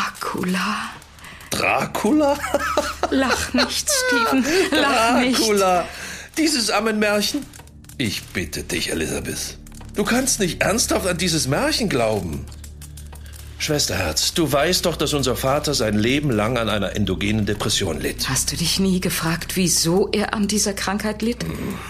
Dracula. Dracula? Lach nicht, Stephen, lach nicht. Dracula, dieses Ammenmärchen? Ich bitte dich, Elizabeth. Du kannst nicht ernsthaft an dieses Märchen glauben. Schwesterherz, du weißt doch, dass unser Vater sein Leben lang an einer endogenen Depression litt. Hast du dich nie gefragt, wieso er an dieser Krankheit litt?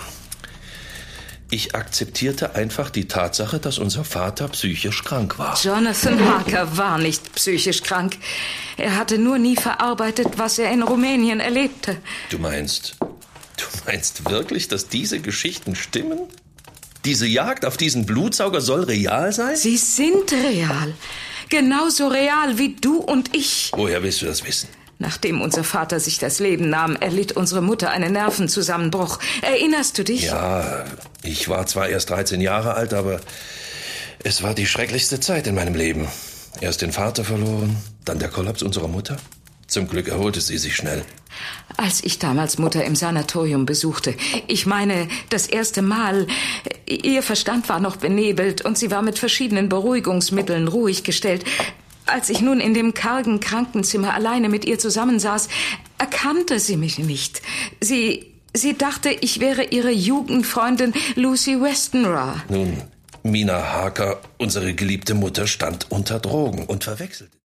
Ich akzeptierte einfach die Tatsache, dass unser Vater psychisch krank war. Jonathan Harker war nicht psychisch krank. Er hatte nur nie verarbeitet, was er in Rumänien erlebte. Du meinst wirklich, dass diese Geschichten stimmen? Diese Jagd auf diesen Blutsauger soll real sein? Sie sind real. Genauso real wie du und ich. Woher willst du das wissen? Nachdem unser Vater sich das Leben nahm, erlitt unsere Mutter einen Nervenzusammenbruch. Erinnerst du dich? Ja, ich war zwar erst 13 Jahre alt, aber es war die schrecklichste Zeit in meinem Leben. Erst den Vater verloren, dann der Kollaps unserer Mutter. Zum Glück erholte sie sich schnell. Als ich damals Mutter im Sanatorium besuchte, ich meine, das erste Mal, ihr Verstand war noch benebelt und sie war mit verschiedenen Beruhigungsmitteln ruhig gestellt. Als ich nun in dem kargen Krankenzimmer alleine mit ihr zusammensaß, erkannte sie mich nicht. Sie dachte, ich wäre ihre Jugendfreundin Lucy Westenra. Nun, Mina Harker, unsere geliebte Mutter, stand unter Drogen und verwechselte